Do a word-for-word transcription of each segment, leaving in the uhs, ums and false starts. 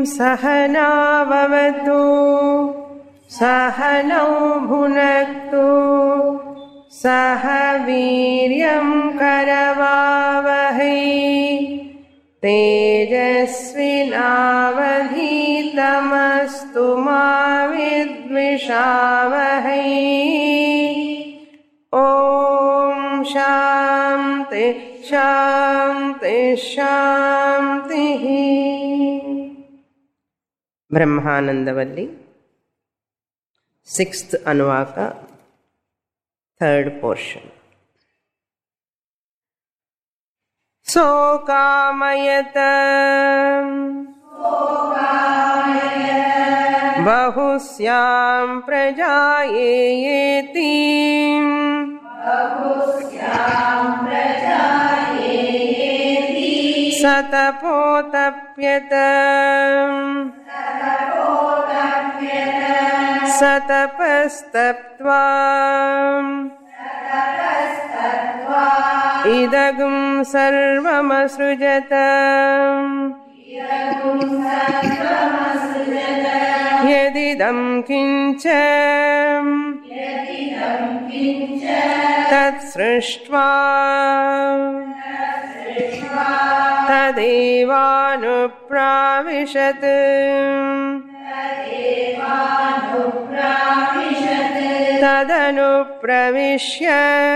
सहनाववतु सहनौ भुनक्तु सह वीर्यं करवावहै तेजस्विनावधीतमस्तु मा विद्विषावहै। ॐ शान्ति शान्ति शान्तिः। ब्रह्मानंदवल्ली सिक्स्थ अनुवाका थर्ड पोर्शन। सो कामयत बहुस्यां प्रजायेति सतपोतप्यत सतपस्तप्त्वा इदगुं सर्वमसृजत यदिदं किञ्च तत्सृष्ट्वा तदेवानुप्राविशत् तदनुप्रविश्य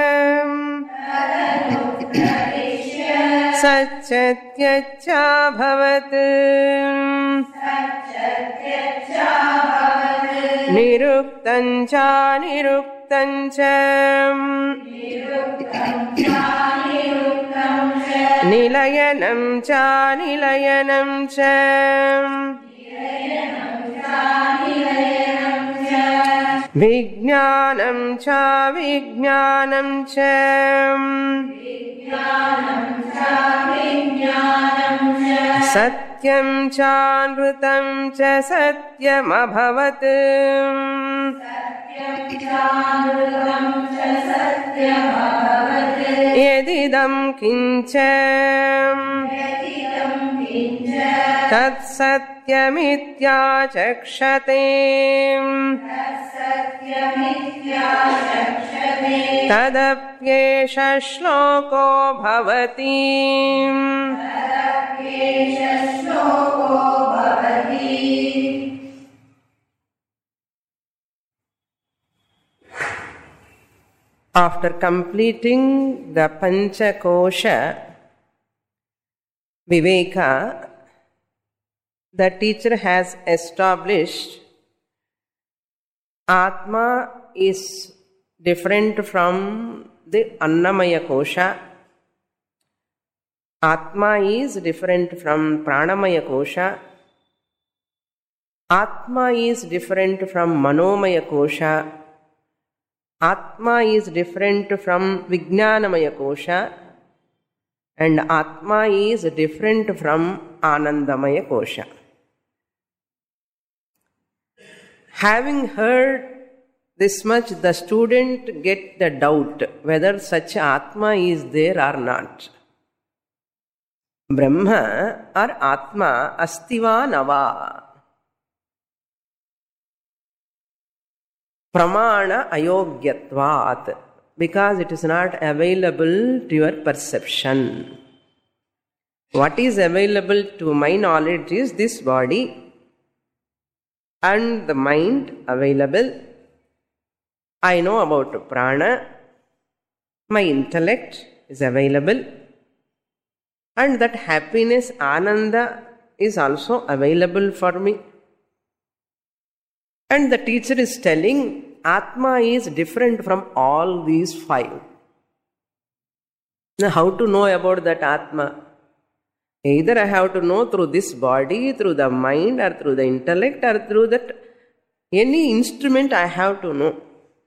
सच्चत्यच्चाभवत् निरुक्तं च निरुक्तं च निलयनं च निलयनं च विज्ञानं च विज्ञानं च सत्यं च नृतं च सत्यमभवत् यदिदं किञ्च तत्सत्यमित्याचक्षते तदप्येष श्लोको भवति। After completing the Panchakosha Viveka, the teacher has established Atma is different from the Annamaya Kosha. Atma is different from Pranamaya Kosha. Atma is different from Manomaya Kosha. Atma is different from Vijnanamaya Kosha. And Atma is different from Anandamaya Kosha. Having heard this much, the student get the doubt whether such Atma is there or not. Brahma or Atma astiva nava. Pramana ayogyatvat. Because it is not available to your perception. What is available to my knowledge is this body and the mind available. I know about prana, my intellect is available, and that happiness, ananda, is also available for me. And the teacher is telling Atma is different from all these five. Now, how to know about that Atma? Either I have to know through this body, through the mind, or through the intellect, or through that any instrument I have to know.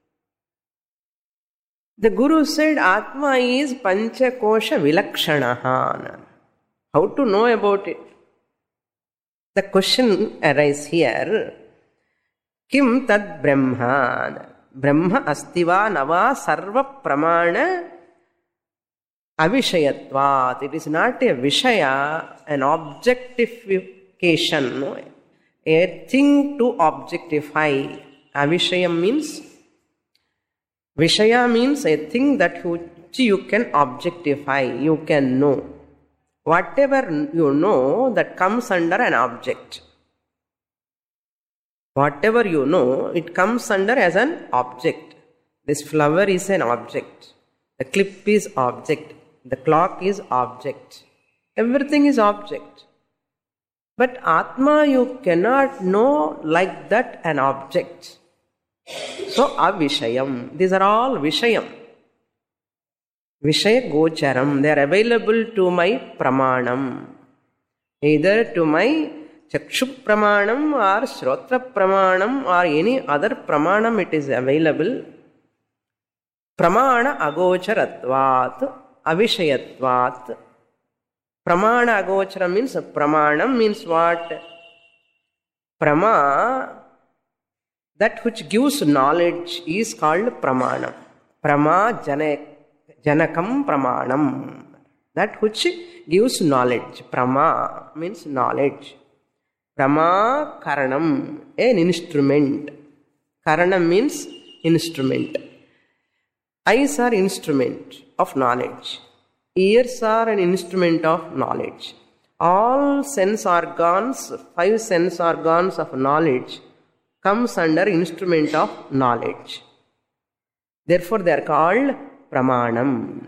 The Guru said Atma is Panchakosha Vilakshanaha. How to know about it? The question arises here. Kim tad Brahma? Brahma astiva nava sarva pramana avishayatvat. It is not a vishaya, an object if you objectification, no? A thing to objectify. Avishayam means, Vishaya means a thing that which you can objectify, you can know. Whatever you know, that comes under an object. Whatever you know, it comes under as an object. This flower is an object. The clip is object. The clock is object. Everything is object. But Atma you cannot know like that an object. So avishayam. These are all vishayam. Vishaya gocharam. They are available to my pramanam. Either to my chakshu pramanam or shrotra pramanam or any other pramanam it is available. Pramana agocharatvat, avishayatvat. Pramana agochara means pramanam means what? Prama, that which gives knowledge is called pramanam. Prama janak, janakam pramanam. That which gives knowledge. Prama means knowledge. Prama karanam, an instrument. Karanam means instrument. Eyes are instrument of knowledge. Ears are an instrument of knowledge. All sense organs, five sense organs of knowledge comes under instrument of knowledge. Therefore they are called pramanam.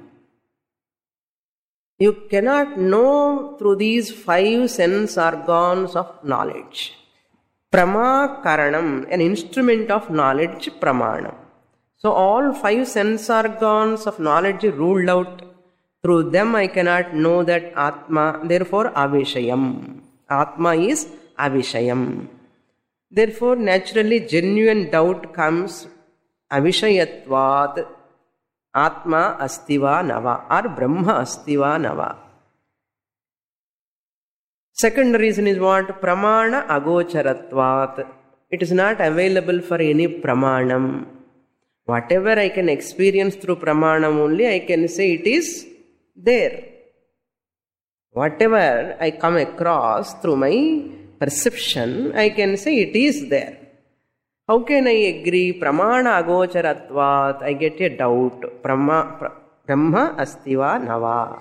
You cannot know through these five sense organs of knowledge. Prama karanam, an instrument of knowledge, pramanam. So all five sense organs of knowledge ruled out. Through them I cannot know that Atma. Therefore avishayam. Atma is avishayam. Therefore naturally genuine doubt comes. Avishayatvat. Atma astiva nava. Or Brahma astiva nava. Second reason is what? Pramana agocharatvat. It is not available for any pramanam. Whatever I can experience through pramanam only, I can say it is there. Whatever I come across through my perception, I can say it is there. How can I agree? Pramana agocharatvat. I get a doubt. Brahma, Brahma astiva nava.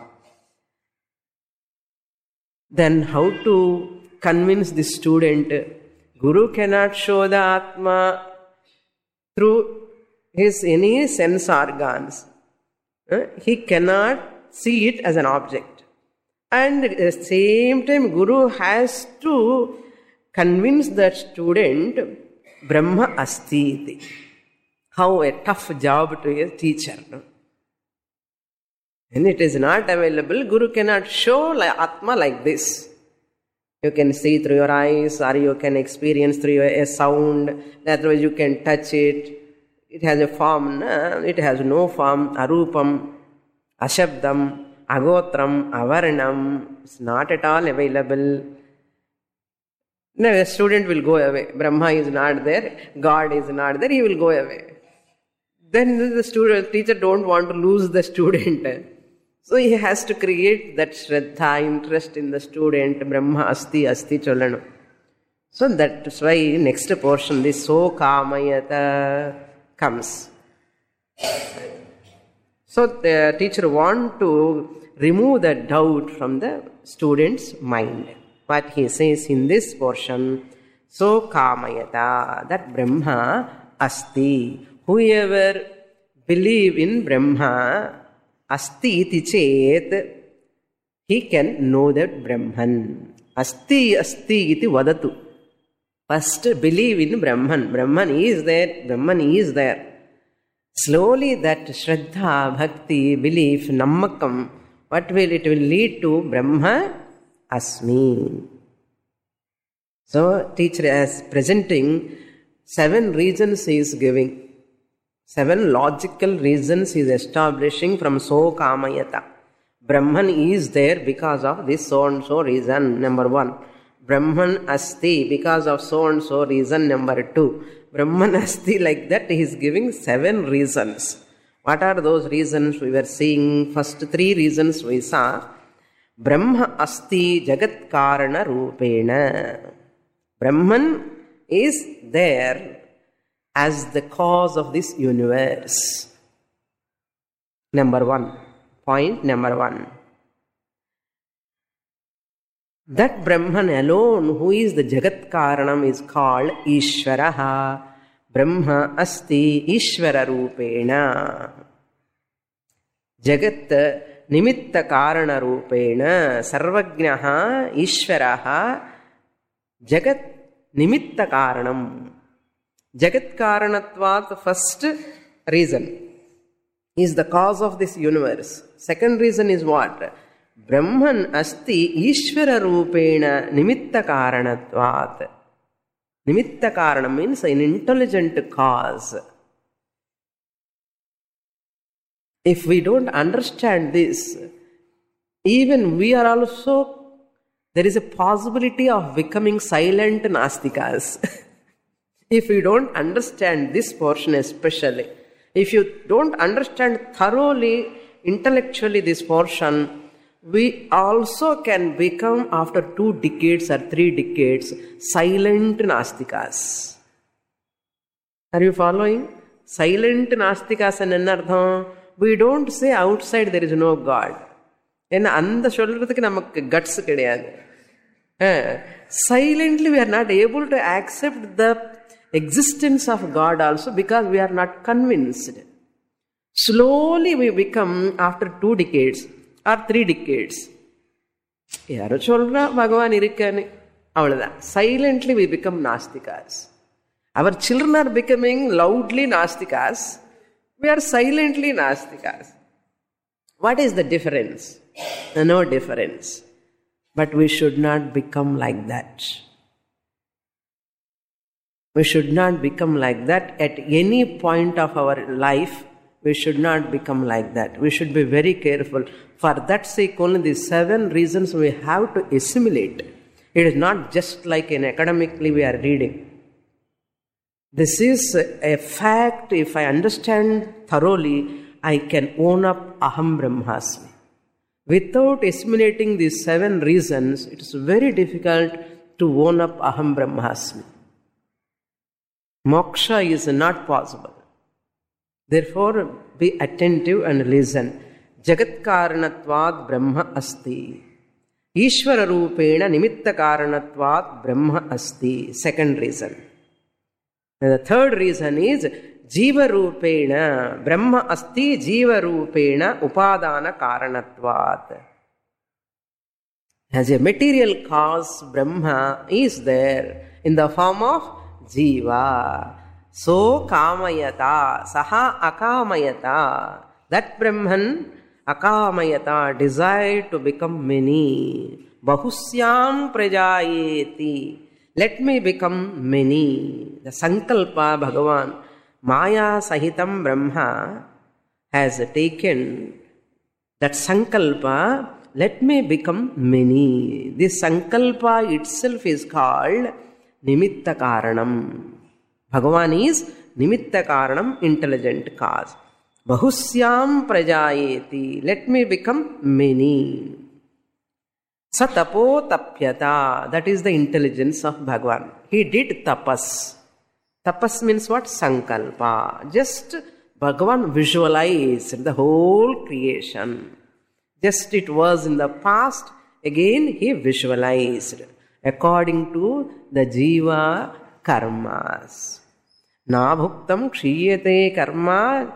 Then how to convince the student? Guru cannot show the Atma through his any sense organs. He cannot see it as an object. And at the same time, Guru has to convince the student Brahma asti. How a tough job to a teacher. No? And it is not available. Guru cannot show like Atma like this. You can see through your eyes, or you can experience through your, a sound. That way you can touch it. It has a form. No? It has no form. Arupam, ashabdam, agotram, avarnam. It's not at all available. No, a student will go away. Brahma is not there. God is not there. He will go away. Then the student, teacher don't want to lose the student. So he has to create that shraddha, interest in the student. Brahma asti asti cholanu. So that's why next portion, this so kamayata comes. So the teacher want to remove the doubt from the student's mind. What he says in this portion, so kamayata, that Brahma asti. Whoever believe in Brahma, asti iti chet, he can know that Brahman. Asti asti iti vadatu. First believe in Brahman. Brahman is there, Brahman is there. Slowly that shraddha, bhakti, belief, nammakam, what will it will lead to? Brahma asmi. So teacher is presenting seven reasons he is giving. Seven logical reasons he is establishing from so kamayata. Brahman is there because of this so and so reason, number one. Brahman asti because of so and so reason, number two. Brahman asti, like that he is giving seven reasons. What are those reasons? We were seeing first three reasons we saw. Brahma asti jagat karana rupena. Brahman is there as the cause of this universe. Number one. Point number one. That Brahman alone, who is the Jagat Karanam, is called Ishvaraha. Brahma asti Ishvara Rupena. Jagat Nimitta Karana Rupena. Sarvajnaha Ishvaraha Jagat Nimitta Karanam. Jagat Karanatvat, the first reason, is the cause of this universe. Second reason is what? Brahman asti Ishvara Rupena Nimitta Karanatvat. Nimitta Karanam means an intelligent cause. If we don't understand this, even we are also, there is a possibility of becoming silent Nastikas. If you don't understand this portion especially, if you don't understand thoroughly, intellectually this portion, we also can become, after two decades or three decades, silent Nastikas. Are you following? Silent Nastikas and anardham. We don't say outside there is no God. And andha solradhukku namakku guts kediyadu. Silently we are not able to accept the existence of God also because we are not convinced. Slowly we become, after two decades or three decades, yaro solra Bhagavan irukani avladha. Silently we become Nastikas. Our children are becoming loudly Nastikas. We are silently Nastikas. What is the difference? No difference. But we should not become like that. We should not become like that at any point of our life. We should not become like that. We should be very careful. For that sake, only the seven reasons we have to assimilate. It is not just like an academically we are reading. This is a fact. If I understand thoroughly, I can own up Aham Brahmasmi. Without assimilating these seven reasons, it is very difficult to own up Aham Brahmasmi. Moksha is not possible. Therefore, be attentive and listen. Jagat Karanatvad Brahma Asti. Ishvara Rupena Nimitta Karanatvad Brahma Asti. Second reason. And the third reason is Jiva Rupena Brahma Asti Jiva Rupena Upadana Karanatvad. As a material cause, Brahma is there in the form of Jiva. So kamayata, saha akamayata. That Brahman, akamayata, desired to become many. Bahusyam prajayeti. Let me become many. The Sankalpa Bhagavan, Maya Sahitam Brahma, has taken that Sankalpa, let me become many. This Sankalpa itself is called Nimitta Karanam. Bhagavan is Nimitta Karanam, intelligent cause. Bahusyam prajayeti. Let me become many. Satapo tapyata. That is the intelligence of Bhagavan. He did tapas. Tapas means what? Sankalpa. Just Bhagavan visualized the whole creation. Just it was in the past. Again he visualized according to the Jiva karmas. Nabhuktam kshiyate karma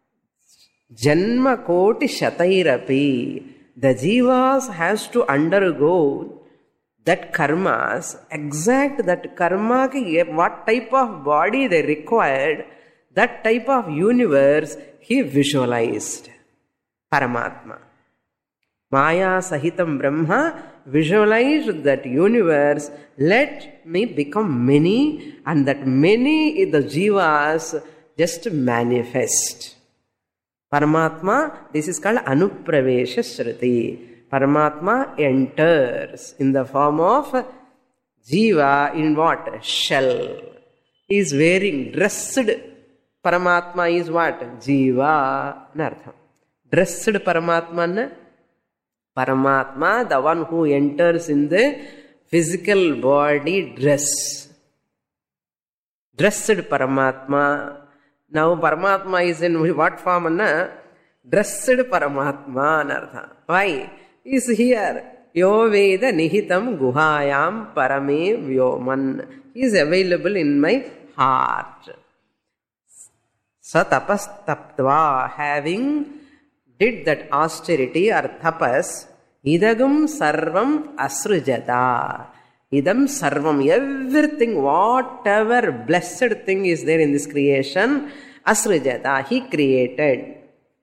janma koti shatairapi. The jivas has to undergo that karmas, exact that karma, what type of body they required, that type of universe he visualized. Paramatma. Maya Sahitam Brahma visualized that universe, let me become many, and that many the jivas just manifest. Paramatma, this is called Anupravesha Shruti. Paramatma enters in the form of jiva in what? Shell. He is wearing, dressed. Paramatma is what? Jiva. Nartham. Dressed Paramatma. Paramatma, the one who enters in the physical body dress. Dressed Paramatma. Now Paramatma is in what form? Anna? Dressed Paramatma anartha. Why? He is here. Yo Veda Nihitam Guhayam Parame Vyoman. He is available in my heart. Sa tapas taptva, having did that austerity or tapas, idagam sarvam asrujata. Idam sarvam, everything, whatever blessed thing is there in this creation, asrujata, he created.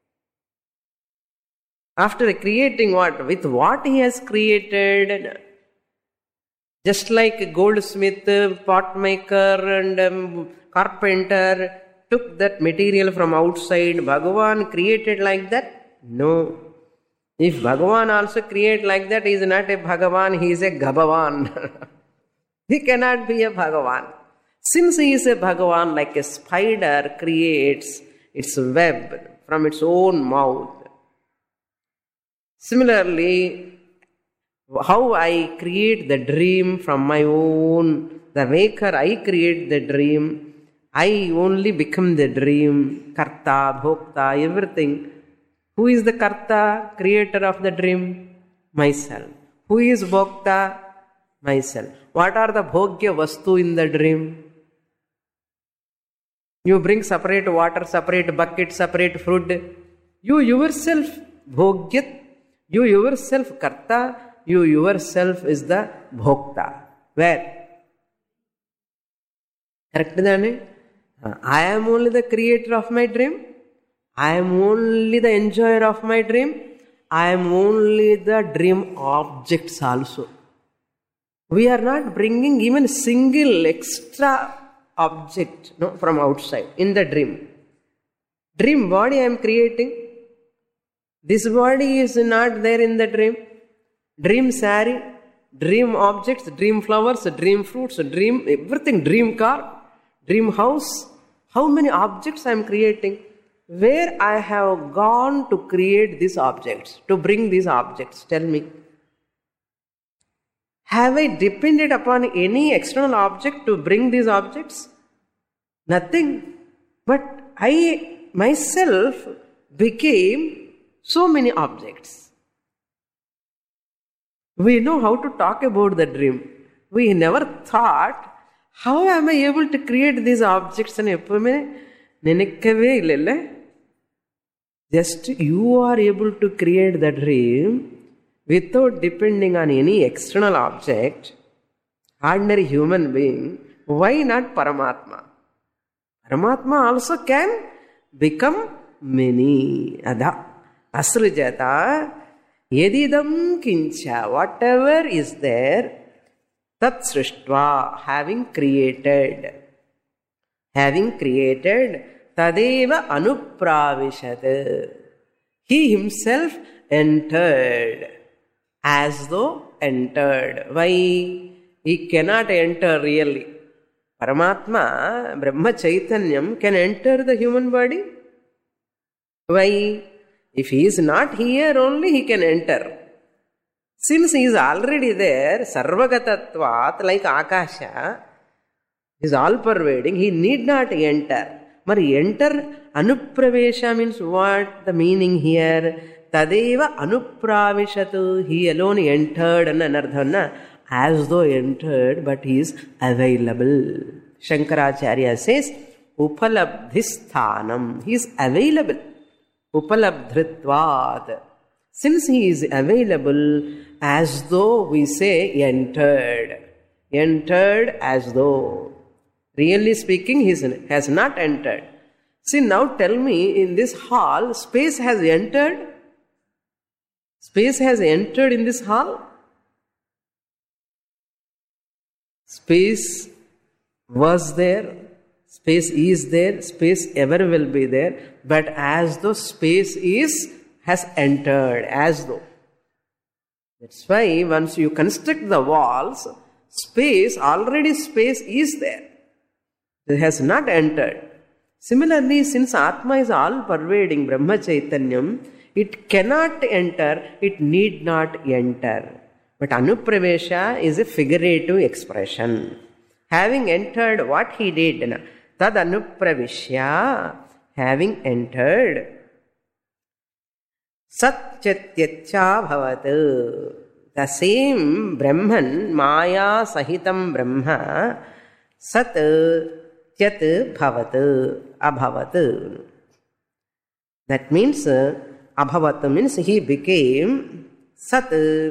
After creating what? With what he has created? Just like a goldsmith, potmaker and um, carpenter took that material from outside, Bhagavan created like that? No. If Bhagavan also create like that, he is not a Bhagavan, he is a Gabhavan. He cannot be a Bhagavan. Since he is a Bhagavan, like a spider creates its web from its own mouth. Similarly, how I create the dream from my own, the maker, I create the dream, I only become the dream, karta, bhokta, everything. Who is the karta, creator of the dream? Myself. Who is bhokta? Myself. What are the bhogya vastu in the dream? You bring separate water, separate bucket, separate fruit. You yourself bhogyat. You yourself karta, you yourself is the bhokta. Where? Correct, Dane? I am only the creator of my dream. I am only the enjoyer of my dream. I am only the dream objects also. We are not bringing even single extra object no, from outside in the dream. Dream body I am creating. This body is not there in the dream. Dream saree, dream objects, dream flowers, dream fruits, dream everything, dream car, dream house. How many objects I am creating? Where I have gone to create these objects, to bring these objects? Tell me. Have I depended upon any external object to bring these objects? Nothing. But I myself became so many objects. We know how to talk about the dream. We never thought, how am I able to create these objects? Just you are able to create the dream without depending on any external object. Ordinary human being, why not Paramatma? Paramatma also can become many. Adha. Asrujata yedidam kincha, whatever is there, tat srishtva, having created. Having created, tadeva anupravishat. He himself entered, as though entered. Why? He cannot enter really. Paramatma, Brahma Chaitanyam, can enter the human body. Why? If he is not here only, he can enter. Since he is already there, sarvagatatvat, like Akasha, is all pervading, he need not enter. But enter, anupravesha means what? The meaning here, tadeva anupravishatu, he alone entered, anarthana, as though entered, but he is available. Shankaracharya says, upalabdhisthanam, he is available. Upalabdhritvad. Since he is available, as though we say entered. Entered as though. Really speaking, he has not entered. See, now tell me, in this hall, space has entered? Space has entered in this hall? Space was there. Space is there, space ever will be there, but as though space is, has entered, as though. That's why once you construct the walls, space, already space is there. It has not entered. Similarly, since Atma is all pervading, Brahma Chaitanyam, It cannot enter, it need not enter. But anupravesha is a figurative expression. Having entered, what he did, tad anupravishya, having entered, sat chatyatcha bhavatu. The same Brahman, Maya Sahitam Brahma, Sat Tyat Bhavatu, Abhavatu. That means, Abhavatu means he became Sat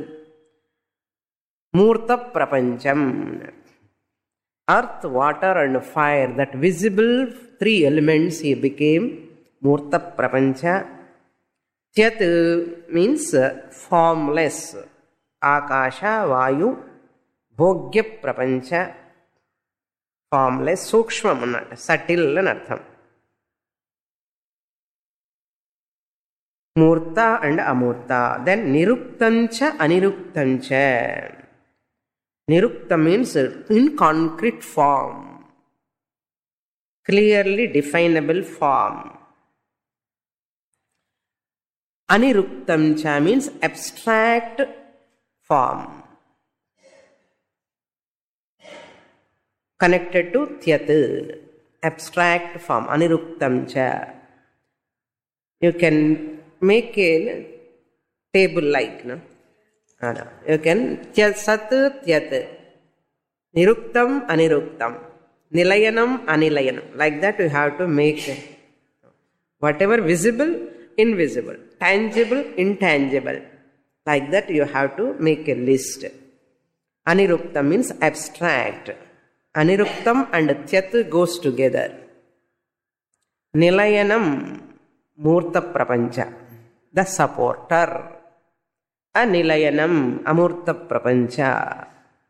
Murta Prapancham. Earth, water and fire, that visible three elements he became Murta Prapancha. Tyat means formless. Akasha, Vayu, Bhogya Prapancha, formless, Sukshma, subtle and artham. Murta and Amurta. Then Niruktancha, Aniruktancha. Nirukta means in concrete form, clearly definable form. Aniruktamcha means abstract form, connected to Tyat, abstract form, Aniruktamcha. You can make a table like, no? You can Sat Tyat, Niruktam Aniruktam, Nilayanam Anilayanam. Like that you have to make whatever visible, invisible, tangible, intangible. Like that you have to make a list. Aniruktam means abstract. Aniruktam and Tyat goes together. Nilayanam, Murta Prapancha, the supporter. Anilayanam, Amurta Prapancha.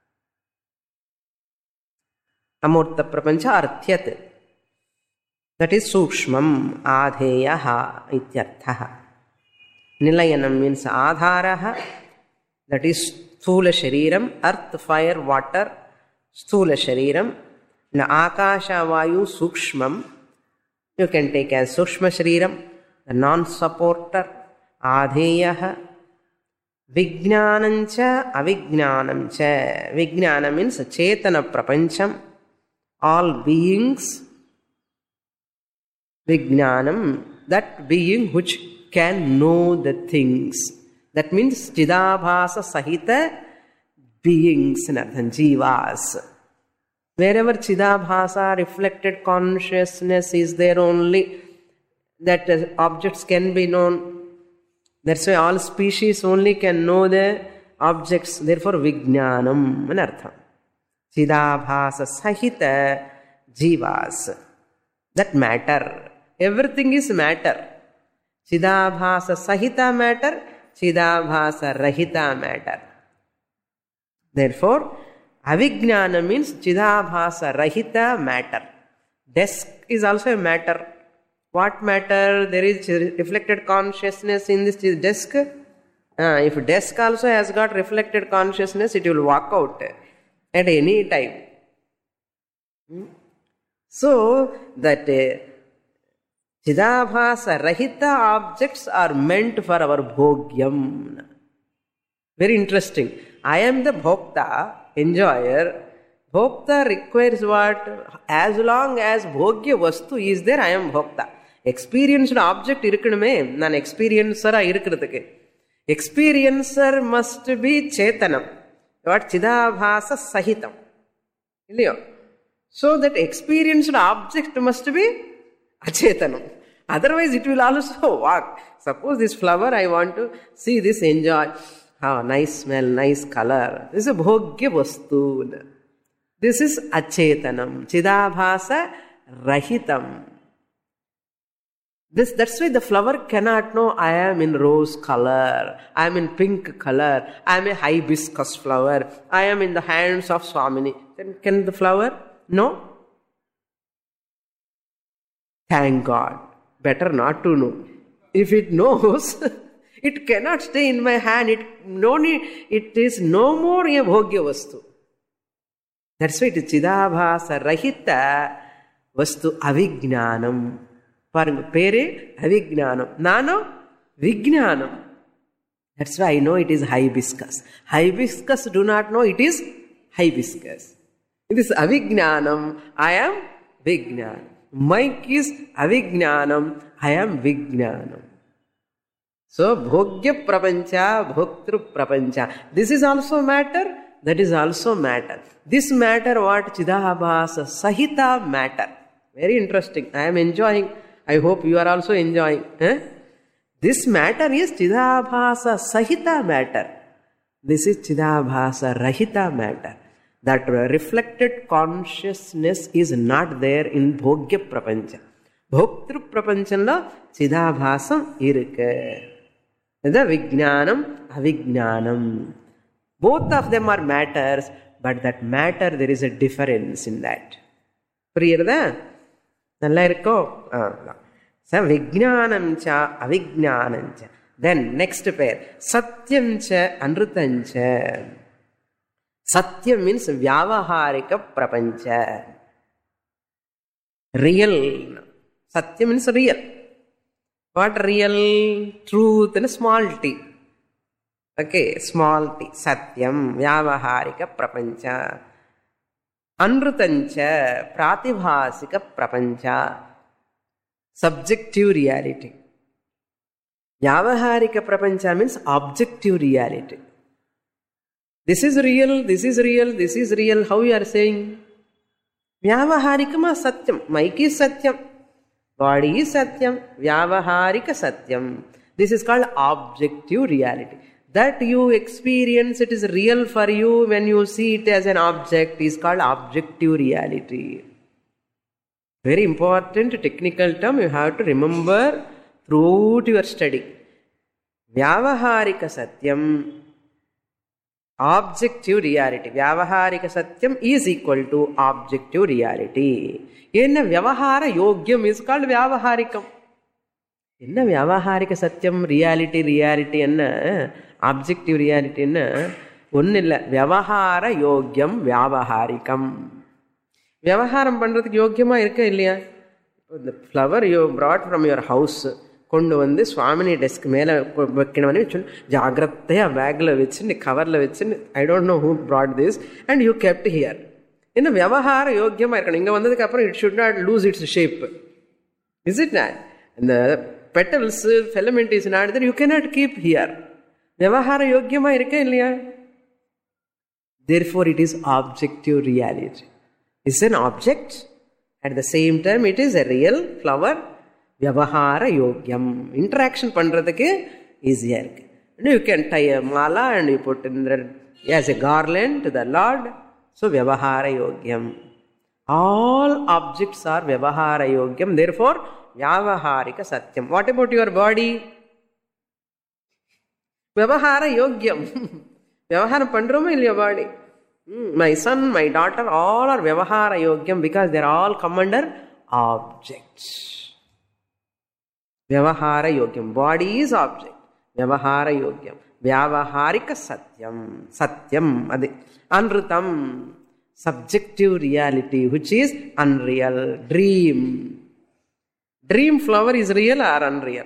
Amurta Prapancha or Tyat. That is Sukshmam, Adheyaha, Ityarthaha. Nilayanam means Adharaha, that is Sthula Shariram, earth, fire, water, Sthula Shariram. Na Akasha Vayu Sukshmam, you can take as Sukshma Shariram, the non-supporter, Adheyaha. Vijnanancha, Avijnanamcha. Vijnana means Chetana Prapancham, all beings. Vijnanam, that being which can know the things. That means Chidabhasa Sahita beings, jivas. Wherever Chidabhasa, reflected consciousness is there only, that uh, objects can be known. That's why all species only can know the objects. Therefore, Vijnanam anartham. Chidabhasa Sahita jivas. That matter. Everything is matter. Chidabhasa Sahita matter, Chidabhasa Rahita matter. Therefore, Avijnana means Chidabhasa Rahita matter. Desk is also a matter. What matter? There is reflected consciousness in this desk. Uh, if desk also has got reflected consciousness, it will walk out at any time. So, that uh, Chidabhasa Rahita objects are meant for our bhogyam. Very interesting. I am the bhokta, enjoyer. Bhokta requires what? As long as bhogya vastu is there, I am bhokta. Experienced object irukkume, nan experiencer irukkuradhukku. Experiencer must be chetanam. What? Chidabhasa sahitam. Illiyo? So that experienced object must be achetanam. Otherwise it will also walk. Suppose this flower, I want to see this, enjoy. Oh, nice smell, nice color. This is a bhogya vastu. This is achetanam. Chidabhasa rahitam. This, that's why the flower cannot know I am in rose color, I am in pink color, I am a hibiscus flower, I am in the hands of Swamini. Then can the flower know? Thank God. Better not to know. If it knows, it cannot stay in my hand. It, no need, it is no more a bhogya vastu. That's why it is Chidabhasa Rahita Vastu Avijnanam. Parang pere Avijnanam. Nano Vijnanam. That's why I know it is hibiscus. Hibiscus do not know it is hibiscus. It is avijnanam. I am Vijnanam. Mike is avijnanam. I am Vijnanam. So, bhogya prapancha, bhoktru prapancha. This is also matter. That is also matter. This matter what? Chidabhasa sahita matter. Very interesting. I am enjoying. I hope you are also enjoying. Eh? This matter is Chidabhasa sahita matter. This is Chidabhasa rahita matter. That reflected consciousness is not there in bhogya prapancha. Bhoktru prapanchala Chidabhasam irukku. The Vijnanam, Avijnanam. Both of them are matters, but that matter, there is a difference in that. Priyarada? Nalla irukko? So, Vijnanam cha, Avijnanam cha. Then, next pair. Satyam cha, Anrutam cha. Satyam means Vyavaharika Prapancha. Real. Satyam means real. What real? Truth and small t. Okay, small t. Satyam, Vyavaharika Prapancha. Anrutancha, Pratibhasika Prapancha. Subjective reality. Vyavaharika Prapancha means objective reality. This is real, this is real, this is real. How you are saying? Vyavaharikama Satyam. Mike is Satyam. Body is Satyam, Vyavaharika Satyam. This is called objective reality. That you experience, it is real for you when you see it as an object, is called objective reality. Very important technical term you have to remember throughout your study. Vyavaharika Satyam, objective reality. Vyavaharika Satyam is equal to objective reality. Enna Vyavahara Yogyam is called Vyavaharikam. Enna Vyavaharika Satyam, reality, reality, enna objective reality, enna onnilla Vyavahara Yogyam, Vyavaharikam. Vyavaharam pandradhukku yogyama irukka illaya? The flower you brought from your house, kondu vandu Swamini desk mela vekkanamani cholu jagrathaya bag la vechindi cover la vechindi, I don't know who brought this, and you kept here. In a Vyavahara yogyama irukka, inga vandadukku appuram it should not lose its shape. Is it not? And the petals, filament is not there, you cannot keep here. Vyavahara yogyama irukka illaya? Therefore it is objective reality. It's an object. At the same time, it is a real flower. Vyavahara yogyam. Interaction pandradhukku easier. You can tie a mala and you put in the, as a garland to the Lord. So, Vyavahara yogyam. All objects are Vyavahara yogyam. Therefore, Vyavaharika Satyam. What about your body? Vyavahara yogyam. Vyavaharam pandroma in your body. My son, my daughter, all are Vyavahara yogyam because they are all come under objects. Vyavahara yogyam. Body is object. Vyavahara yogyam. Vyavaharika Satyam. Satyam. Adi. Anrutam. Subjective reality, which is unreal. Dream. Dream flower is real or unreal?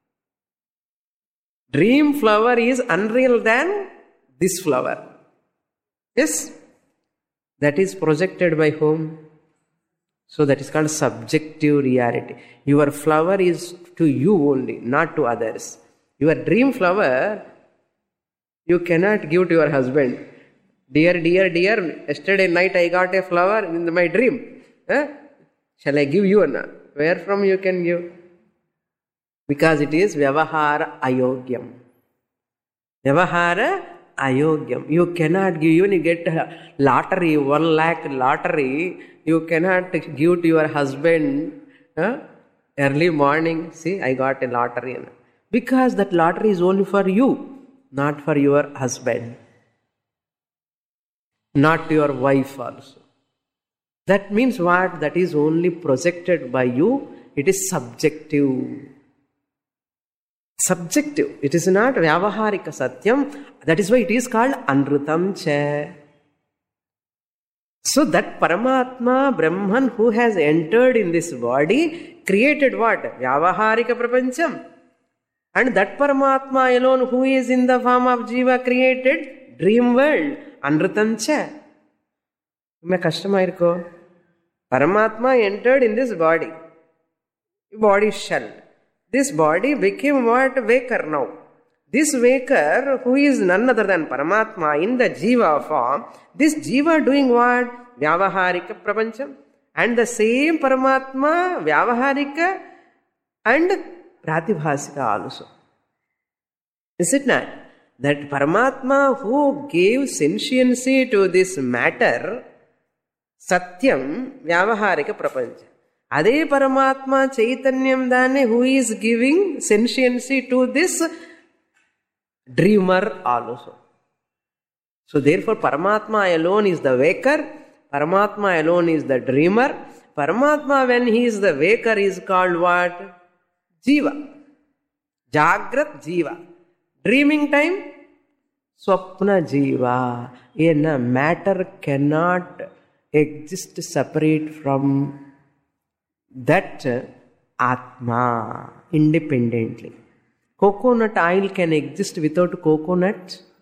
Dream flower is unreal than this flower. Yes, that is projected by whom? So that is called subjective reality. Your flower is to you only, not to others. Your dream flower, you cannot give to your husband. Dear, dear, dear, yesterday night I got a flower in my dream. Huh? Shall I give you or not? Where from you can give? Because it is Vyavahara Ayogyam. Vyavahara Ayogyam. You cannot give, even you get a lottery, one lakh lottery, you cannot give to your husband huh? early morning. See, I got a lottery. Because that lottery is only for you, not for your husband. Not your wife also. That means what? That is only projected by you. It is subjective. Subjective. It is not Vyavaharika Satyam. That is why it is called Anrutam Cha. So that Paramatma, Brahman, who has entered in this body, created what? Vyavaharika Prapancham. And that Paramatma alone, who is in the form of Jiva, created dream world. Anrutancha. Me kashtamai irko. Paramatma entered in this body. Body shell. This body became what? Waker now. This waker, who is none other than Paramatma in the Jiva form, this Jiva doing what? Vyavaharika Prapancham. And the same Paramatma, Vyavaharika and Pratibhasika also. Is it not? That Paramatma who gave sentiency to this matter, Satyam, Vyavaharika Prapancha. Ade Paramatma Chaitanyam Dane who is giving sentiency to this dreamer also. So therefore Paramatma alone is the waker, Paramatma alone is the dreamer. Paramatma when he is the waker is called what? Jiva. Jagrat Jiva. Dreaming time? Swapna Jiva. In a matter cannot exist separate from that Atma independently. Coconut oil can exist without coconut.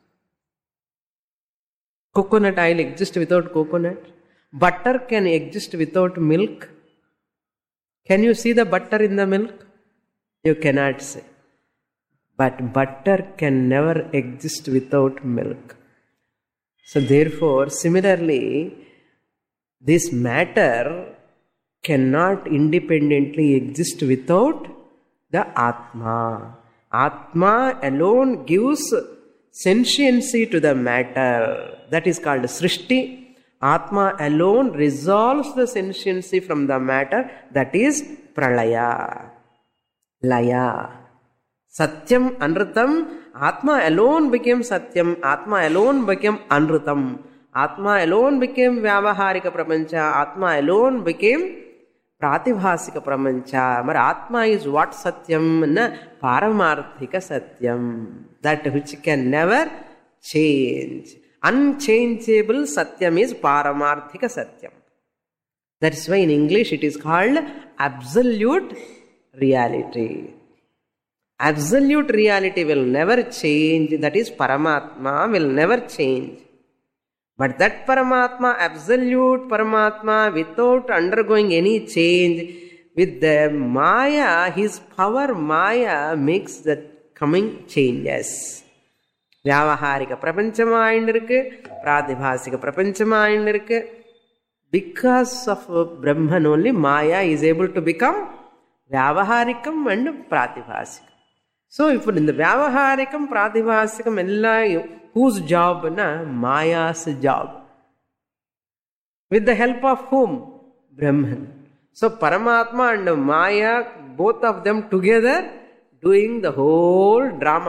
Coconut oil exists without coconut. Butter can exist without milk. Can you see the butter in the milk? You cannot see. But butter can never exist without milk. So therefore, similarly, this matter cannot independently exist without the Atma. Atma alone gives sentiency to the matter. That is called Srishti. Atma alone resolves the sentiency from the matter. That is Pralaya. Laya. Satyam, Anrutam. Atma alone became Satyam. Atma alone became Anrutam. Atma alone became Vyavaharika Prapancha. Atma alone became Pratibhasika Prapancha. But Atma is what Satyam? Na Paramarthika Satyam. That which can never change. Unchangeable Satyam is Paramarthika Satyam. That is why in English it is called absolute reality. Absolute reality will never change. That is Paramatma will never change. But that Paramatma, absolute Paramatma, without undergoing any change, with the Maya, his power Maya makes the coming changes. Vyavaharika Prapanchamaayindirukku, Pratibhasika Prapanchamaayindirukku. Because of Brahman only, Maya is able to become Vyavaharikam and Pratibhasikam. So, if in the Vyavaharikam, Pratibhasikam, whose job? Na? Maya's job. With the help of whom? Brahman. So, Paramatma and Maya, both of them together, doing the whole drama.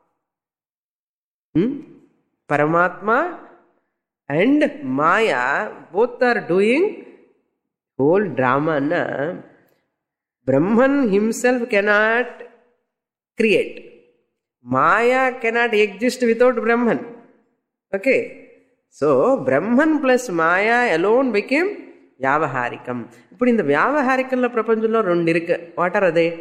Hmm? Paramatma and Maya, both are doing whole drama. Na? Brahman himself cannot create. Maya cannot exist without Brahman. Okay. So, Brahman plus Maya alone became Vyavaharikam. But in the Vyavaharikam Prapanjula rendu irukku. What are they?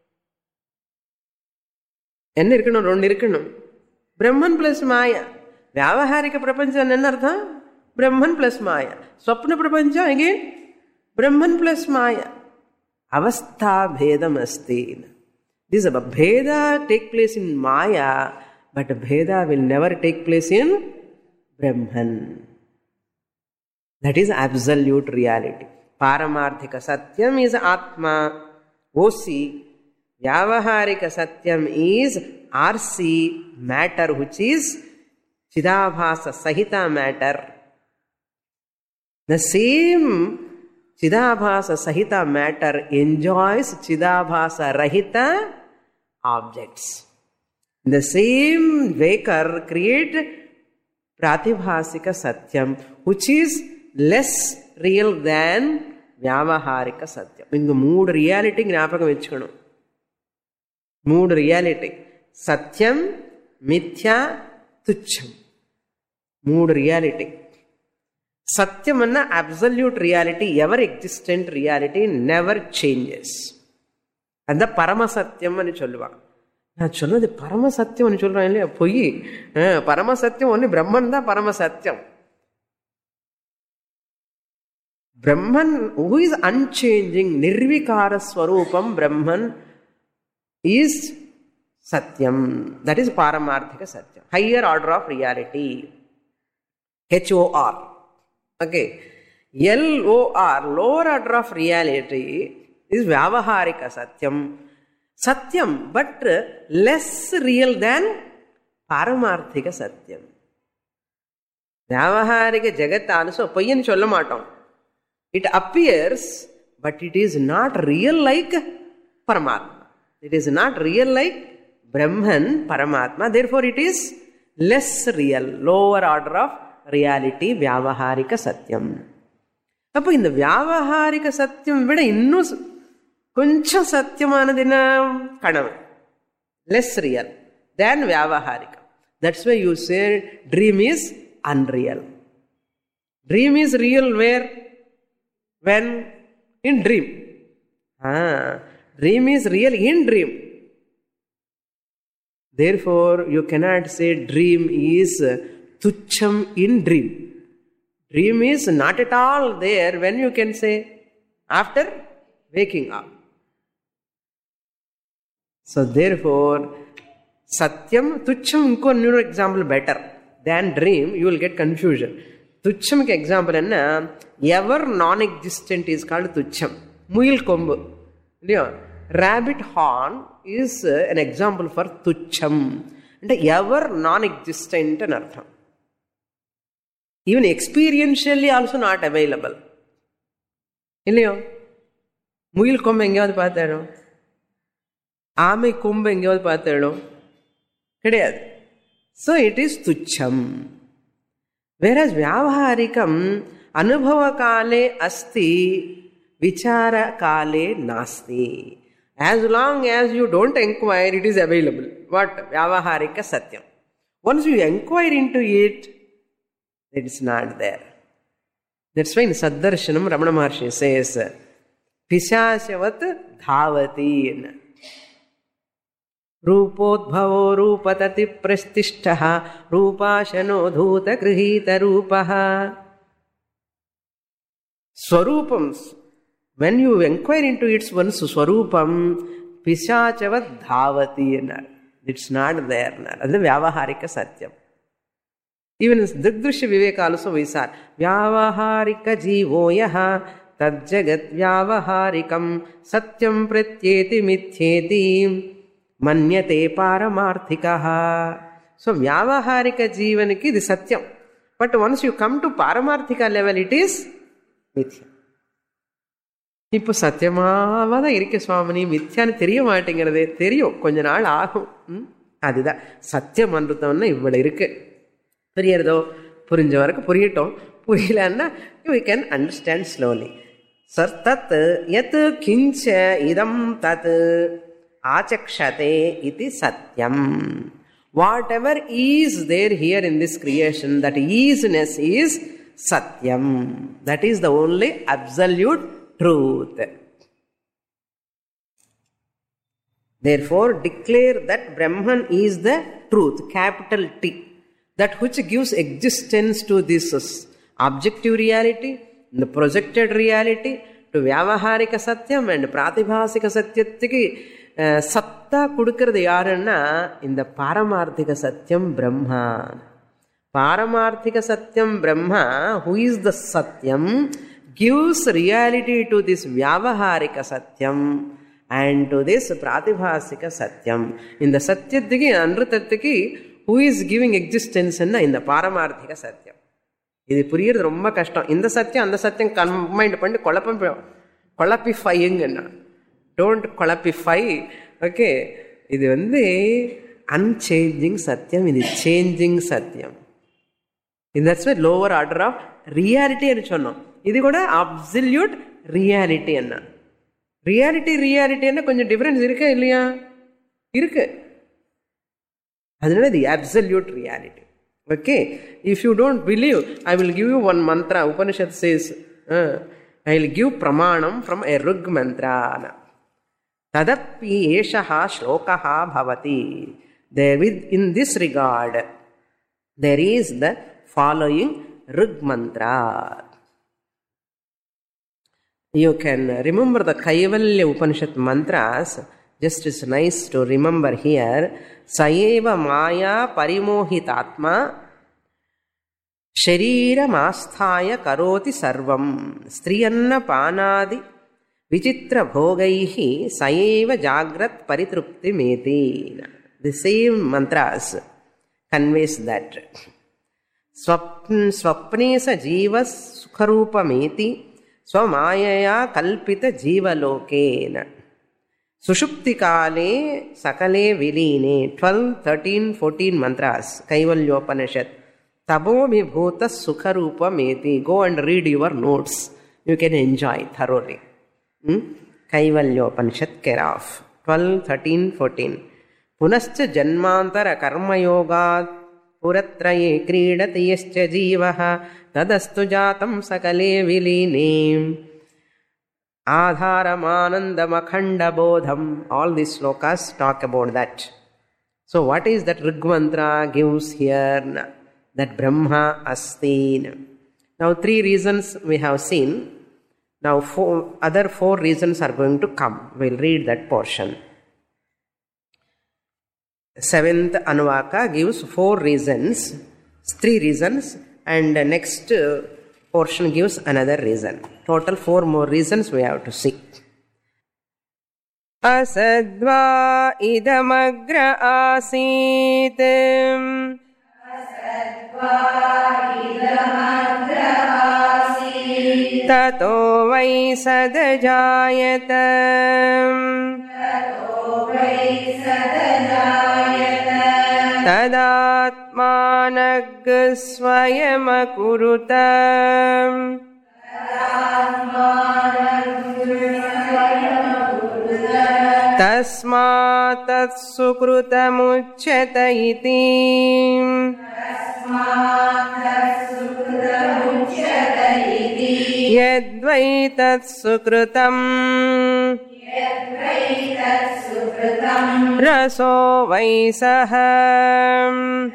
Enna irukano rendu irukano. Brahman plus Maya. Vyavaharika Prapancha enna artham? Brahman plus Maya. Swapna Prapancha again? Brahman plus Maya. Avastha bhedam asti. This Bheda take place in Maya, but Bheda will never take place in Brahman. That is absolute reality. Paramarthika Satyam is Atma, O C. Vyavaharika Satyam is R C, matter, which is Chidabhasa Sahita matter. The same Chidabhasa Sahita matter enjoys Chidabhasa Rahita objects. The same waker create Pratibhasika Satyam, which is less real than Vyavaharika Satyam. Inga mood reality gnapakam vechukonu. Mood reality. Satyam, Mithya, Tucham. Mood reality. Satyam anna absolute reality, ever existent reality, never changes. And the Parama Satyam ani solluva. நான் சொல்றது பரம சத்தியம் சொல்றேன் இல்லையா, பொய். பரம சத்தியம் ஒன்னு பிரம்மன் தான் பரம சத்தியம். Brahman who is unchanging, nirvikara swarupam Brahman is satyam. That is paramarthika satyam, higher order of reality. H O R. Okay. L O R, lower order of reality, is vyavaharika satyam. Satyam, but less real than paramarthika satyam. Vyavaharika jagat also poyyan solla maatam. It appears, but it is not real like Paramatma. It is not real like Brahman, Paramatma. Therefore, it is less real, lower order of reality, Vyavaharika Satyam. அப்போ இந்த வியாவகாரிக சத்தியம் விட இன்னும் கொஞ்சம் சத்தியமானதுன்னா கனவு, less real than Vyavaharika. That's why you say dream is unreal. Dream is real where? When? In dream. Ah, dream is real in dream. Therefore, you cannot say dream is tucham in dream. Dream is not at all there when you can say after waking up. So, therefore, satyam, tucham, another example better than dream, you will get confusion. Tucham ke example enna, ever non-existent is called tucham. Muil kombu. Rabbit horn is an example for tucham. And ever non-existent an artham. Even experientially also not available. Illaiyo? Muil kombu engayavadu paathano? Aamai kombu engayavadu paathano? Kediyadu. So it is tucham. Whereas Vyavaharikam anubhava kale asti, vichara kale nasti. As long as you don't inquire, it is available. What? Vyavaharika satyam. Once you inquire into it, it is not there. That's why in Saddarshanam Ramana Maharshi says, Pishashavat dhavati. रूपोद्भवो रूपतति प्रस्तिष्ठः रूपाशनो धूत गृहीत रूपः. Swarupam, when you inquire into its one swarupam, pishachavat dhavati, it's not there. That's the Vyavaharika Satyam. Even in Drigdrishya Viveka also we saw Vyavaharika jivo yaha tad jagat Vyavaharikam satyam pratyeti mithyeti manyate paramarthikaha. So Vyavaharika jivaniki is satyam. But once you come to paramarthika level, it is mithya. இப்போ சத்தியமாக தான் இருக்கு சுவாமினி, மித்யான்னு தெரிய மாட்டேங்கிறது. தெரியும், கொஞ்ச நாள் ஆகும். அதுதான் சத்தியம் அனுத்தம்னா இவ்வளோ இருக்கு. புரியறதோ? புரிஞ்ச வரைக்கும் புரியட்டும். புரியலன்னா யூ கேன் அண்டர்ஸ்டாண்ட் ஸ்லோலி. சர் தத் யத் கிஞ்ச இதம் தத் ஆச்சக்ஷதே இது சத்யம். Whatever is there here in this creation, that isness is satyam. That is the only absolute truth. Therefore, declare that Brahman is the truth, capital T, that which gives existence to this objective reality, the projected reality, to Vyavaharika Satyam and Pratibhasika Satyatiki. Satta kudukkiradu yarunna இந்த Paramarthika Satyam Brahma. Paramarthika Satyam Brahma, who is the Satyam, gives reality to this Vyavaharika Satyam and to this Pratibhasika Satyam. In the Satyatiki, Anrutatiki, who is giving existence in the Paramarthika Satyam. இது புரியுறது ரொம்ப கஷ்டம். இந்த சத்தியம் அந்த சத்தியம் combined பண்ணி குழப்பம் குழப்பிஃபைங்க. டோன்ட் குழப்பிஃபை. ஓகே, இது வந்து அன்சேஞ்சிங் சத்தியம், இது சேஞ்சிங் சத்தியம். That's why lower order of reality என்று சொன்னோம். இது கூட அப்சல்யூட் ரியாலிட்டி. என்ன ரியாலிட்டி ரியாலிட்டி என்ன கொஞ்சம் டிஃபரன்ஸ் இருக்கா இல்லையா? இருக்கு. அதனால இது absolute reality. Okay, if you don't believe, I will give you one mantra. Upanishad says I will give pramanam from a Rig mantra. Tadapi eshaha shlokaha bhavati. There is, in this regard, there is the following Rig mantra. You can remember the Kaivalya Upanishad mantras. Just is nice to remember here. Sayeva maya parimohitatma sharira masthaya karoti sarvam striyanna panadi vichitra bhogaihi sayeva jagrat paritrupti meti. The same mantras conveys that. Swapne sa jivas sukharupa meti swamayaya kalpita jivalokena. Sushupti kale sakale viline. twelve, thirteen, fourteen mantras. Kaivalyopanishad. Tabo vibhuta sukharupa meti. Go and read your notes. You can enjoy thoroughly. Hmm? Kaivalyopanishad Keraf. twelve, thirteen, fourteen. Punascha janmantara karma yogat puratraye kridati yascha jivaha tadastu jatam sakale viline. Adharamanandam akhanda bodham. All these slokas talk about that. So what is that Rig mantra gives here? That Brahma asti. Now three reasons we have seen. Now four, other four reasons are going to come. We'll read that portion. Seventh Anuvaka gives four reasons, three reasons, and the next portion gives another reason. Total four more reasons we have to see. Asadva idamagra asit. Asadva idamagra asit. Tato vai sadajayata. Tato vai sadajayata. Tadatmanag swayamakurutam. Tasmat tat sukrutamuchyata iti. Yadvai tat sukrutam. Raso vaisaham.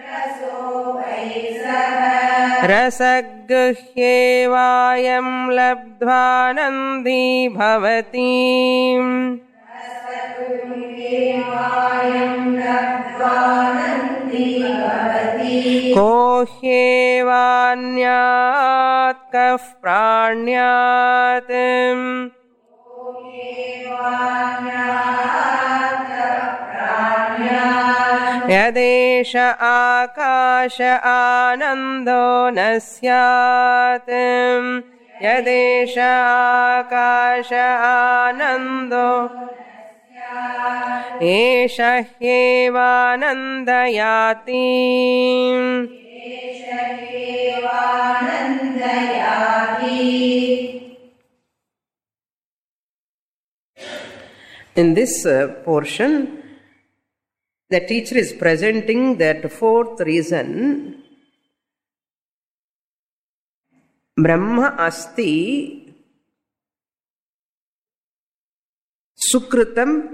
Rasaguhyevayam labdvanandi bhavati. Kohyevanyat kaf pranyat. Yadesha akasha anando nasyat. Yadesha akasha anando esha hyevanandayati. Esha hyevanandayati. In this uh, portion, the teacher is presenting that fourth reason. Brahma asti sukritam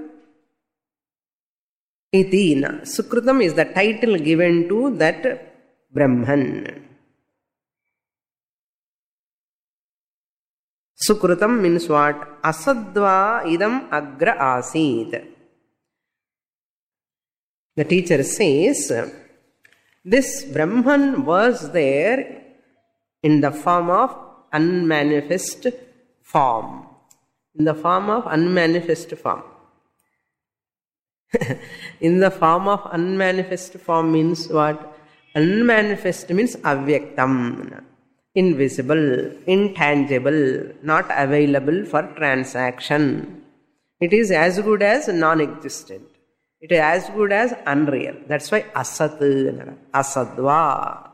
itina. Sukritam is the title given to that Brahman. Sukritam means what? Asadva idam agra asid. The teacher says, this Brahman was there in the form of unmanifest form. In the form of unmanifest form. In the form of unmanifest form means what? Unmanifest means avyaktam. Invisible, intangible, not available for transaction. It is as good as non-existent. It is as good as unreal. That's why asat, asadva.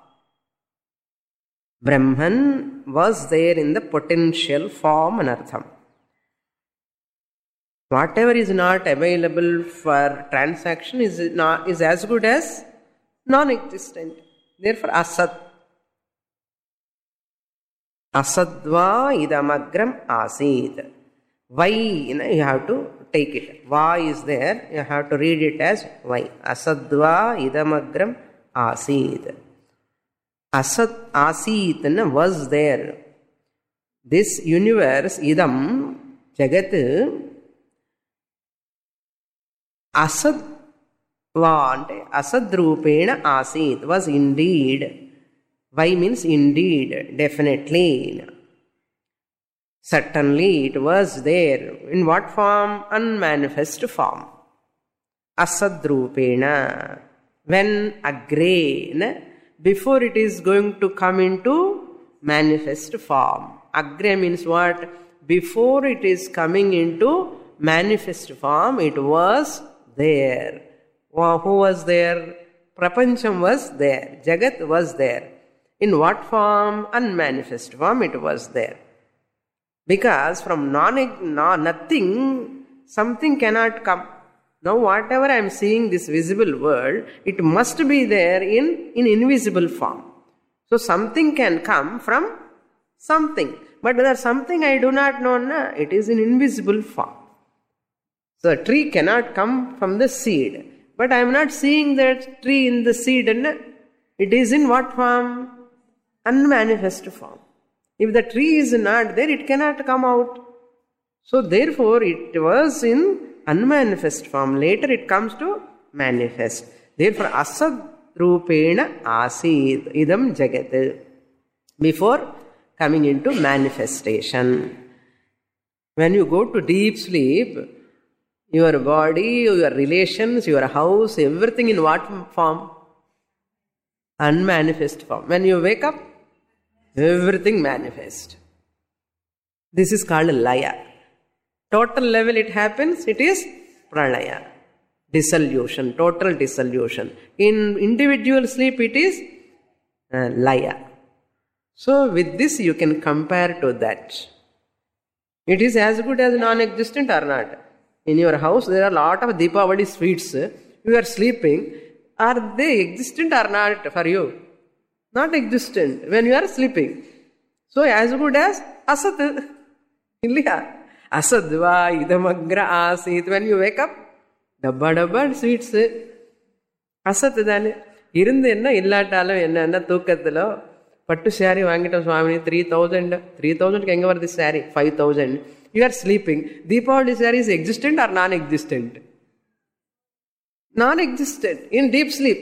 Brahman was there in the potential form anartham. Whatever is not available for transaction is not is as good as non-existent. Therefore, asat. Asadva idamagram asid. Why? You know, you have to take it. Va is there, you have to read it as Y. Asadva idamagram asid. Asad asid was there. This universe, idam, jagat, asad va, asad rupena asid, was indeed. Y means indeed, definitely. Certainly it was there. In what form? Unmanifest form. Asadrupena. When agre, before it is going to come into manifest form. Agre means what? Before it is coming into manifest form, it was there. Who was there? Prapancham was there. Jagat was there. In what form? Unmanifest form it was there. Because from non, no, nothing, something cannot come. Now whatever I am seeing, this visible world, it must be there in, in invisible form. So something can come from something. But there is something I do not know, na? It is in invisible form. So a tree cannot come from the seed. But I am not seeing that tree in the seed. Na? It is in what form? Unmanifest form. If the tree is not there, it cannot come out. So therefore, it was in unmanifest form. Later it comes to manifest. Therefore, asad rupena asid idam jagat. Before coming into manifestation. When you go to deep sleep, your body, your relations, your house, everything in what form? Unmanifest form. When you wake up, everything manifest. This is called laya. Total level it happens, it is pralaya. Dissolution, total dissolution. In individual sleep it is uh, laya. So with this you can compare to that. It is as good as non-existent or not. In your house there are a lot of Deepavali sweets. You are sleeping. Are they existent or not for you? Not existent when you are sleeping. So as good as asat. Asadva idamagra asit. When you wake up, dabba dabba sweets. Asat dane. Irundu enna illatalum enna enna thookathilo. Pattu saree vaangitam Swamini three thousand. three thousand ku enga varudhu saree? five thousand. You are sleeping. Deepavali saree is existent or non-existent? Non-existent. In deep sleep.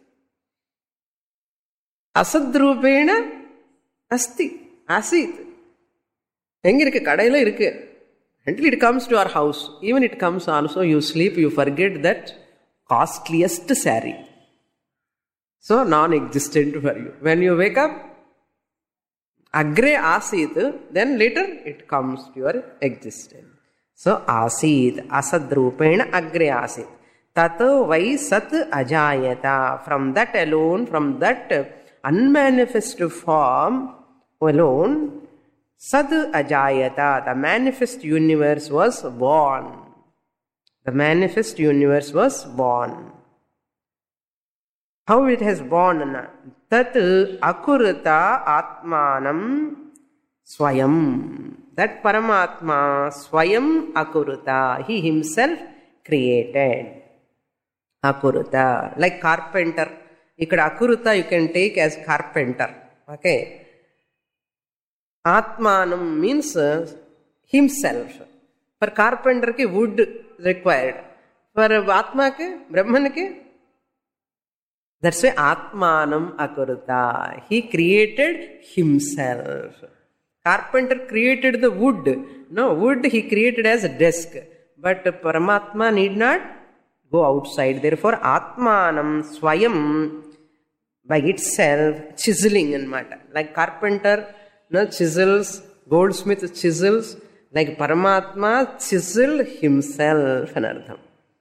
Asadrupena asti. Asit. Enga irukku? Kadaila irukku. Until it comes to our house. Even it comes also, you sleep, you forget that costliest saree. So non-existent for you. When you wake up, agre asit, then later it comes to your existence. So asit, asadrupena agre asit. Tato vai sat ajayata. From that alone, from that unmanifest form alone, sad ajayata, the manifest universe was born. The manifest universe was born. How it has born? Tat akurata atmanam swayam. That Paramatma swayam akurata. He himself created. Akurata. Like carpenter. Ikkada akurata you can take as carpenter. Okay. Atmanam means uh, himself. For carpenter ke wood required. For Atma ke, Brahman ke, that's why Atmanam akurata. He created himself. Carpenter created the wood. No, wood he created as a desk. But Paramatma need not go outside. Therefore, Atmanam swayam by itself chiseling in matter. Like carpenter no, chisels, goldsmith chisels, like Paramatma chisel himself. Anartham.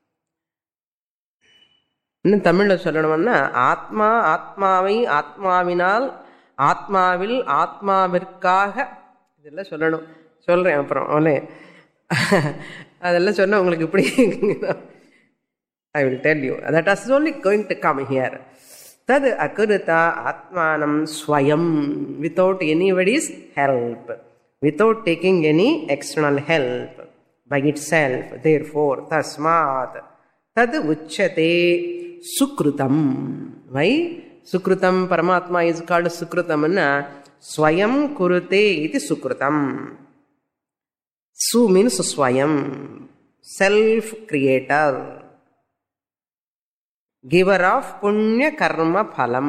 In Tamil சொல்லணும்னா ஆத்மா ஆத்மாவை ஆத்மாவினால் ஆத்மாவில் ஆத்மாவிற்காக இதெல்லாம் சொல்லணும். சொல்றேன் அப்புறம் அவளே அதெல்லாம் சொன்னா உங்களுக்கு இப்படி I will tell you. That is only going to come here. Tad akurata atmanam swayam, without anybody's help, without taking any external help. by itself. Therefore, tasmat tad uchyate sukrutam. Why sukrutam? Paramatma is called sukrutam. Swayam kurute iti sukrutam. Su means swayam, self creator, giver of punya karma phalam.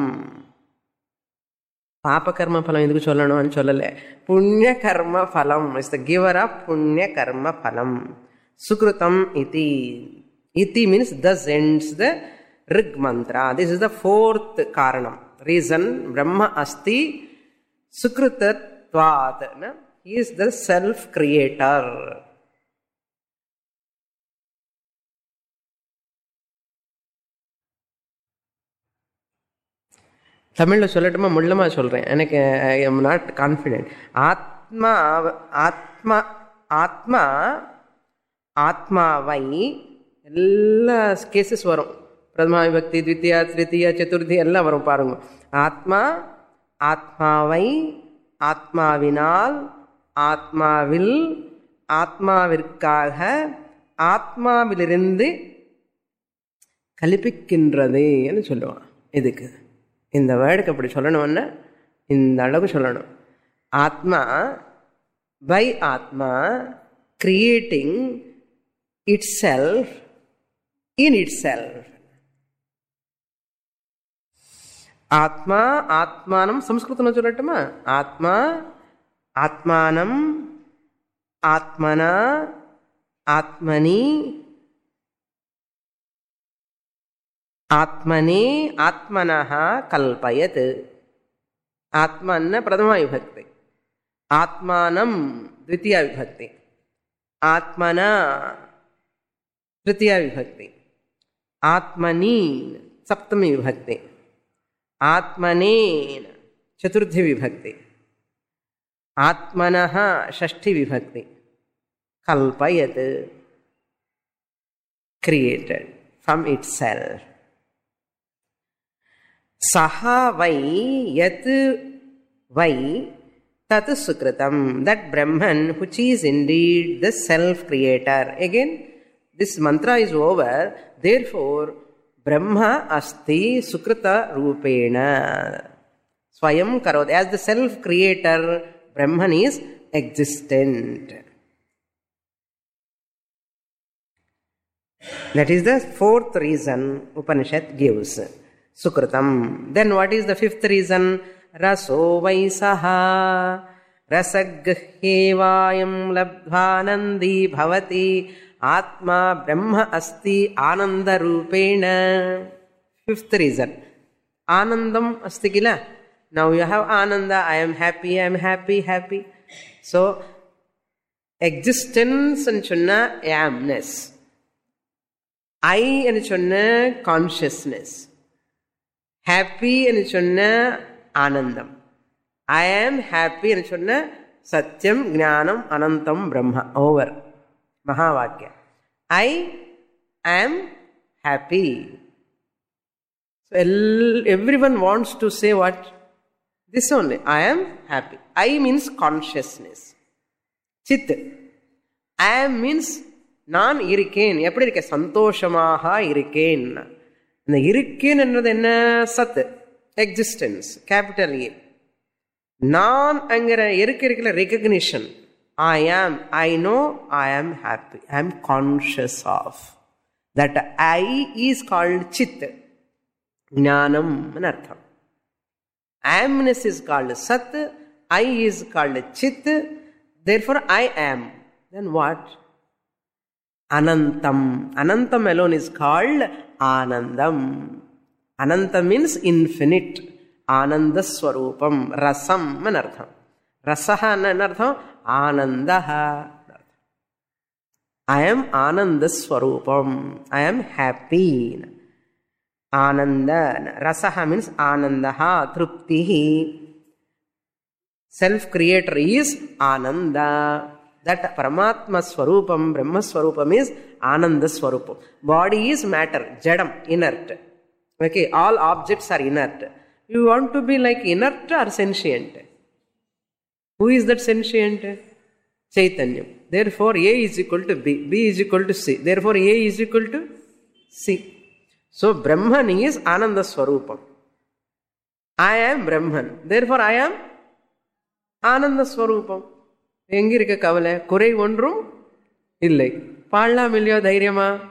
Papa karma phalam enduku chollanu ani chollale. Punya karma phalam is the giver of punya karma phalam. Sukrutam iti. Iti means thus ends the Rig mantra. This is the fourth karanam. Reason Brahma asti sukrutatvat. He is the self creator. தமிழில் சொல்லட்டுமா முள்ளமாக சொல்கிறேன், எனக்கு I am not confident. ஆத்மா ஆத்மா ஆத்மா ஆத்மாவை எல்லா cases வரும். பிரதமா விபக்தி, த்வித்தியா, திருத்தியா, சதுர்த்தி எல்லாம் வரும் பாருங்க. ஆத்மா ஆத்மாவை, ஆத்மாவினால், ஆத்மாவில், ஆத்மாவிற்காக, ஆத்மாவிலிருந்து கல்பிக்கின்றது என்று சொல்லுவான். இதுக்கு இந்த வேர்டுக்கு அப்படி சொல்லணும்னா இந்த அளவுக்கு சொல்லணும். Atma by atma creating itself in itself. ఆత్మా ఆత్మానం సంస్కృతంలో చూడటమా. ఆత్మా ఆత్మానం ఆత్మన ఆత్మని ఆత్మనే ఆత్మనః కల్పయత్. ఆత్మ అన్న ప్రథమ విభక్తి, ఆత్మానం ద్వితీయ విభక్తి, ఆత్మన తృతీయ విభక్తి, ఆత్మని సప్తమి విభక్తి, ఆత్మనేన చతుర్థి విభక్తి, ఆత్మనః షష్ఠి విభక్తి. కల్పయత్ క్రియేటెడ్ ఫ్రమ్ ఇట్ సెల్ఫ్. సహా వై యత్ వై తత్ సుకృతం. That Brahman which is indeed the self creator. Again this mantra is over. Therefore Brahma asti sukrita rupena swayam karoti. As the self creator, Brahman is existent. That is the fourth reason Upanishad gives. Sukritam. Then what is the fifth reason? Raso vaisaha rasaghyevayam labdhanandi bhavati atma brahma asti ananda rupena. Fifth reason. Anandam asti kila. Now you have ananda. I am happy, I am happy, happy. So existence and chunna amness. I and chunna consciousness. Happy and chunna anandam. I am happy and chunna satyam gnanam anantam brahma. Over. Mahavakya. I am happy. So everyone wants to say what? This only. I am happy. I means consciousness. Chit. I am means நான் இருக்கேன். எப்படி இருக்கேன்? சந்தோஷமாக இருக்கேன். இந்த இருக்கேன் என்றது என்ன? சத், எக்ஸிஸ்டன்ஸ், கேபிட்டல் ஏ. நான் அங்கிற இருக்க இருக்கிற recognition. I am, I know, I am happy, I am conscious of. That I is called chit, gnanam అని అర్థం. Amness is called sat, I is called chit, therefore I am. Then what? Anantam. Anantam alone is called Anandam. Ananta means infinite. Ananda Swarupam. Rasam anartham. Rasaha anartham. Anandaha. I am Ananda Swarupam. I am happy. Ananda. Rasaha means Anandaha. Truptihi. Self-creator is Ananda. That Paramatma Swarupam, Brahma Swarupam is Ananda Swarupam. Body is matter, jadam, inert. Okay, all objects are inert. You want to be like inert or sentient? Who is that sentient? Chaitanyam. Therefore, A is equal to B. B is equal to C. Therefore, A is equal to C. So, Brahman is Ananda Swarupam. I am Brahman. Therefore, I am Ananda Swarupam. Engirika kavale, kurai ondrum illai. Paala milyo dhairiyama.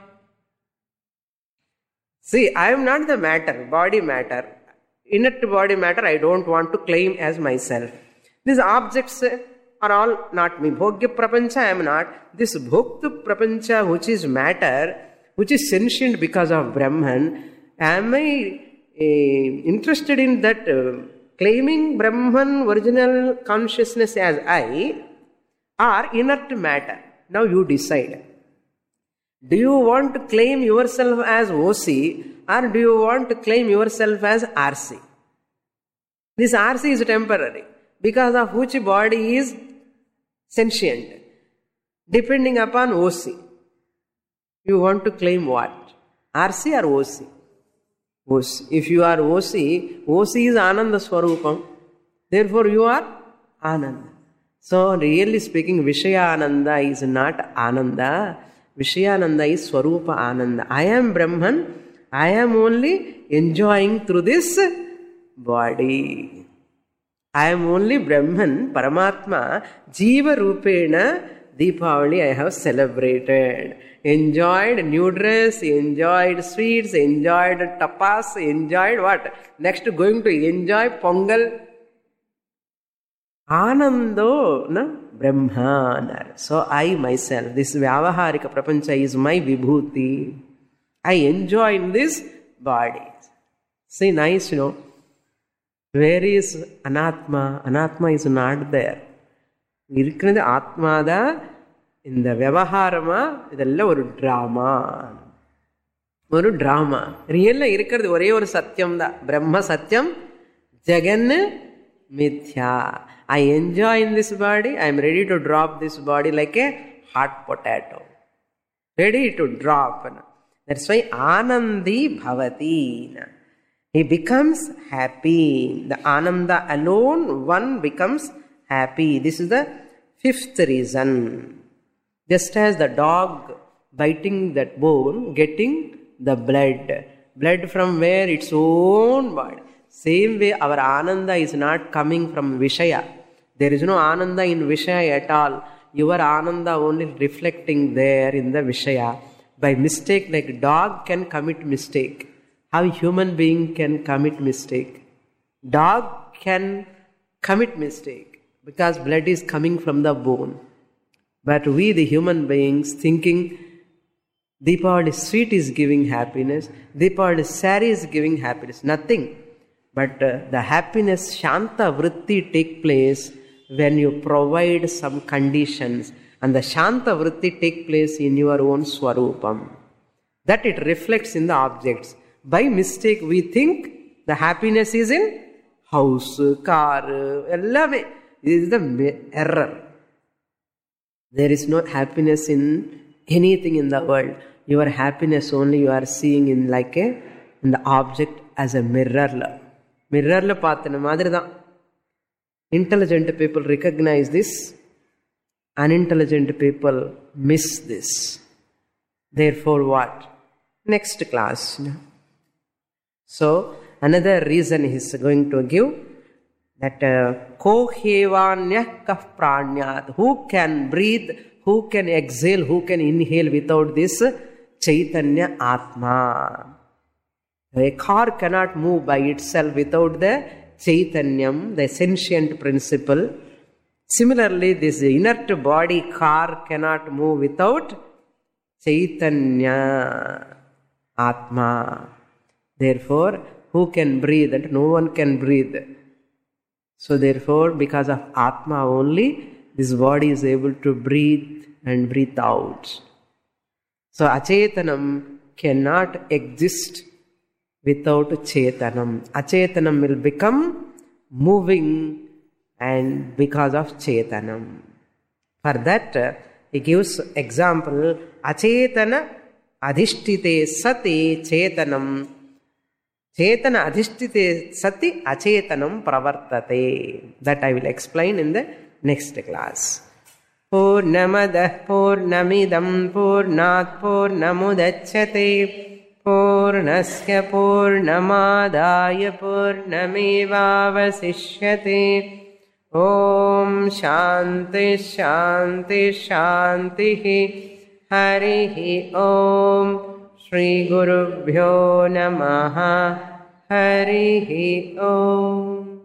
See, I am not the matter, body matter. Inert body matter, I don't want to claim as myself. These objects are all not me. Bhogya prapancha, I am not. This bhokta prapancha, which is matter, which is sentient because of Brahman, am I uh, interested in that uh, claiming Brahman original consciousness as I, or inert matter? Now you decide. Do you want to claim yourself as O C, or do you want to claim yourself as R C? This R C is temporary, because of which body is sentient, depending upon O C. You want to claim what? R C or O C? O C. If you are O C, O C is Ananda Swarupam. Therefore, you are Ananda. So, really speaking, Vishaya-ananda is not Ananda. Vishaya-ananda is Swarupa Ananda. I am Brahman. I am only enjoying through this body. I am only Brahman, Paramatma, Jiva Rupena, Deepavali I have celebrated. Enjoyed new dress, enjoyed sweets, enjoyed tapas, enjoyed what? Next going to enjoy Pongal. Anando, na? Brahman. So I myself, this Vyavaharika Prapancha is my Vibhuti. I enjoy in this body. See, nice, you know. Where is Anatma? Anatma is not there. Irukkinathu Atma da, in the Vyavaharama, idella oru drama. Oru drama. Realla irukkirathu ore oru satyam da. Brahma satyam, Jagan mithya. I enjoy in this body. I am ready to drop this body like a hot potato. Ready to drop. That's why Anandi Bhavati. He becomes happy. The Ananda alone, one becomes happy. This is the fifth reason. Just as the dog biting that bone, getting the blood. Blood from where? Its own body. Same way, our Ananda is not coming from Vishaya. There is no Ananda in Vishaya at all. Your Ananda only reflecting there in the Vishaya. By mistake, like dog can commit mistake. How human being can commit mistake? Dog can commit mistake because blood is coming from the bone. But we, the human beings, thinking Deepavali sweet is giving happiness, Deepavali sari is giving happiness. Nothing. But uh, the happiness, Shanta Vritti take place when you provide some conditions. And the Shanta Vritti take place in your own Swarupam. That it reflects in the objects. By mistake, we think the happiness is in house, car, ellame. This is the error. There is no happiness in anything in the world. Your happiness only you are seeing in like a in the object as a mirror. Mirror la paathana madiri dhaan. Intelligent people recognize this. Unintelligent people miss this. Therefore what? Next class. So, another reason he is going to give that ko hevanyah kah pranyat. Who can breathe, who can exhale, who can inhale without this Chaitanya Atma. A car cannot move by itself without the Chaitanyam, the sentient principle. Similarly, this inert body car cannot move without Chaitanya Atma. Therefore, who can breathe? And no one can breathe. So therefore, because of Atma only, this body is able to breathe and breathe out. So Achetanam cannot exist without Chetanam. Achetanam will become moving and because of Chetanam. For that, he gives example, Achetana adhishtite sati Chetanam. Chetana adhishtite sati Achetanam pravartate. That I will explain in the next class. పూర్ణమదః పూర్ణమిదం పూర్ణాత్ పూర్ణముదచ్యతే పూర్ణస్య పూర్ణమాదాయ పూర్ణమేవావశిష్యతే. ఓం శాంతి శాంతి శాంతి. హరి ఓం. శ్రీ గురుభ్యో నమః. హరి ఓం.